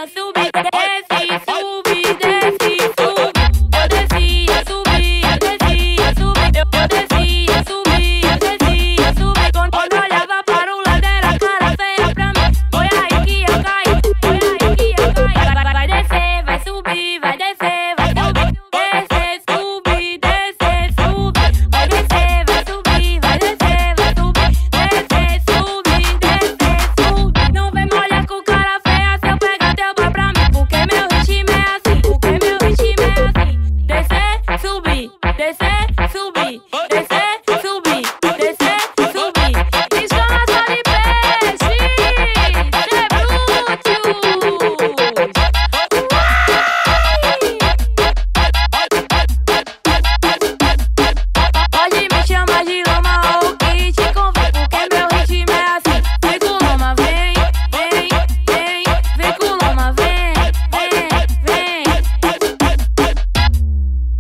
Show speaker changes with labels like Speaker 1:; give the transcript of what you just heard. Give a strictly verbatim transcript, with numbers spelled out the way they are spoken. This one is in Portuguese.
Speaker 1: descia, subia, desce, sube, desce, sube. Eu descia, subia, descia, subia. Eu descia, subia, descia, subia. Quando olhava para o lado era cara feia pra mim. Foi aí que eu caí, foi aí que eu caí. Vai, vai descer, vai subir, vai descer, vai subir. Descer, subir, descer, subir. Vai descer, vai subir, vai descer, vai subir. Descer, subir, descer, subir. Não vem me olhar com cara feia se eu pegar teu bar pra mim. Porque meu ritmo é assim, porque meu ritmo é assim. Descer, subir, descer, subir.